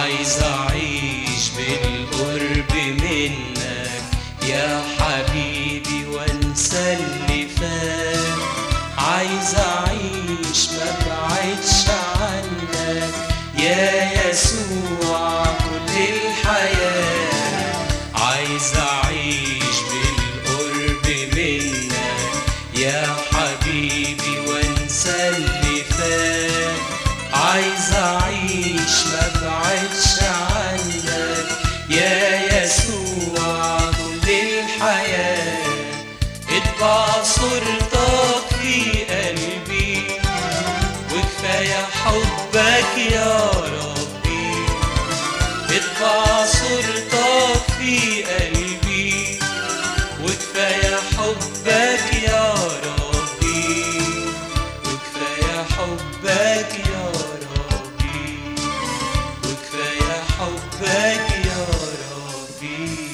عايز أعيش بالقرب منك يا حبيبي وانسى اللي فات. عايز أعيش مبعدش عنك يا يسوع كل الحياة. عايز أعيش بالقرب منك يا حبيبي وانسى اللي فات. عايز أعيش مبعدش عنك يا يسوع كل الحياة. اطبع صورتك في قلبي وكفاية حبك يا ربي. اطبع صورتك في قلبي وكفاية حبك يا ربي. وكفاية حبك يا ربي. وكفاية حبك يا ربي.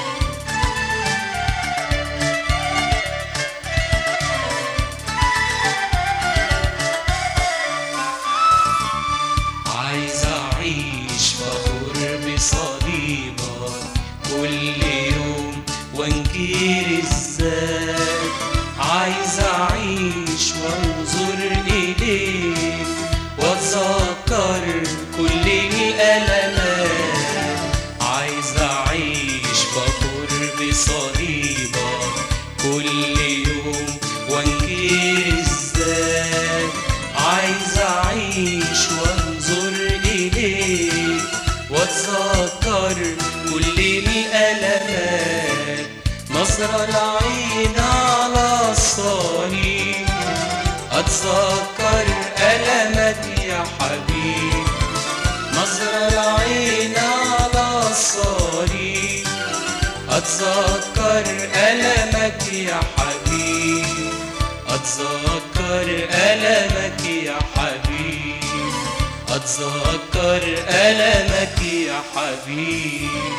عايز أعيش فخور بصليبك كل يوم وانكر الذات. عايز أعيش وانظر إليك واتذكر كل الألمات. عايز أعيش فخور بصليبك كل يوم وانكر الذات. عايز أعيش وانظر إليك واتذكر كل الألمات. نظرة العين على الصليب أتذكر ألمك يا حبيب. نظرة العين على الصليب أتذكر ألمك يا حبيب. أتذكر ألمك يا حبيب. أتذكر ألمك يا حبيب.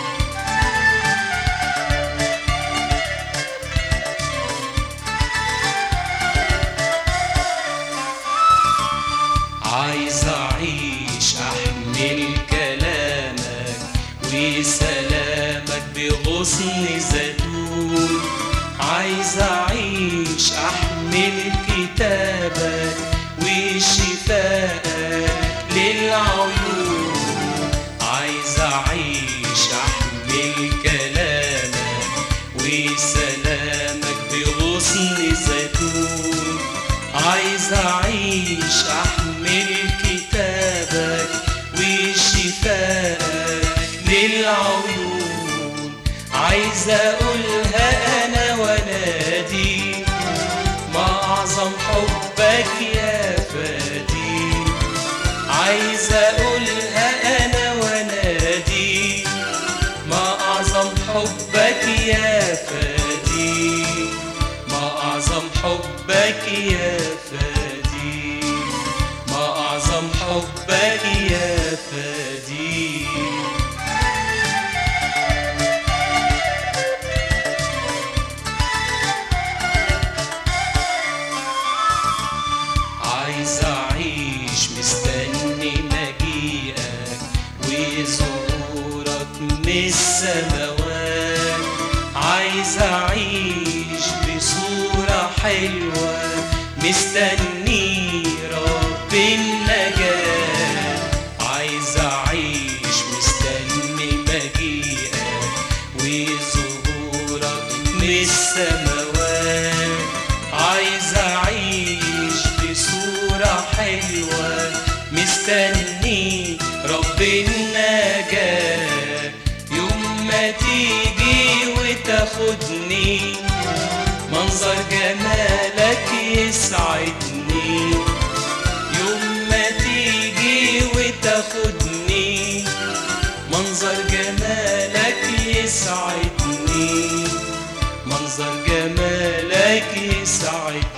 عايز أعيش أحمل كلامك وسلامك بغصن زيتون. عايز أعيش أحمل كتابك وشفاءك للعيون. عايز أعيش أحمل كلامك وسلامك بغصن زيتون. عايز أعيش أحمل كتابك وشفاءك للعيون. عايز أقولها أنا وانادي ما أعظم حبك يا فادي. عايز أقولها أنا وانادي ما أعظم حبك يا فادي. ما أعظم حبك يا فادي. ما أعظم حبك يا فادي. عايز أعيش مستني مجيئك وظهورك من السماوات. عايز أعيش بصورة حلوة مستني رب النجاة. عايز أعيش مستني مجيئك وظهورك من السماوات. عايز أعيش بصورة حلوة مستني رب النجاة. يوم ما تيجي وتاخدني منظر جمالك يسعدني. يوم ما تيجي وتاخدني منظر جمالك يسعدني. منظر جمالك يسعدني.